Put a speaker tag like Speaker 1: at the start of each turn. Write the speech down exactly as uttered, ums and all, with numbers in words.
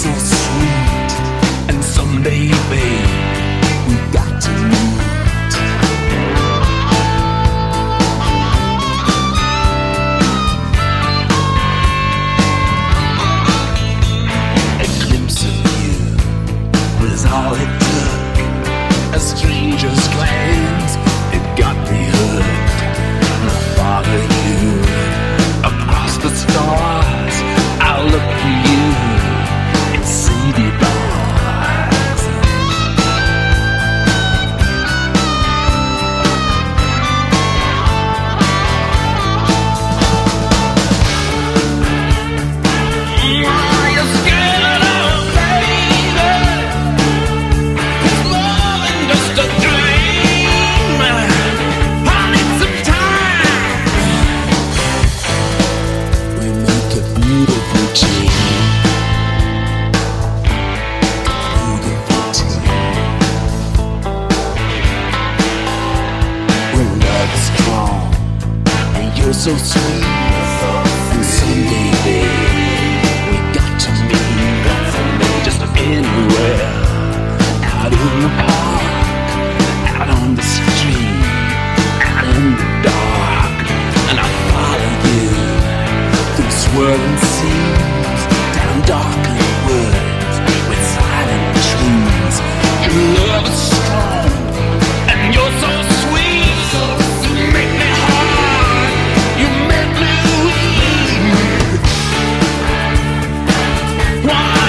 Speaker 1: so sweet, and someday, babe, we got to meet. A glimpse of you was all it took. A stranger's glance, it got me hooked. And I follow you across the stars. I'll look for you in city bars. Are you scared of baby? It's more than just a dream. I need some time. We make a beautiful team. Beautiful team. When love is strong and you're so sweet, and someday, babe, we got to meet. Just anywhere, out in the park, out on the street, out in the dark, and I follow you through swirling seas, down darkened woods with silent trees. Your love is strong and you're so sweet. You make me hard, you make me weak. Why?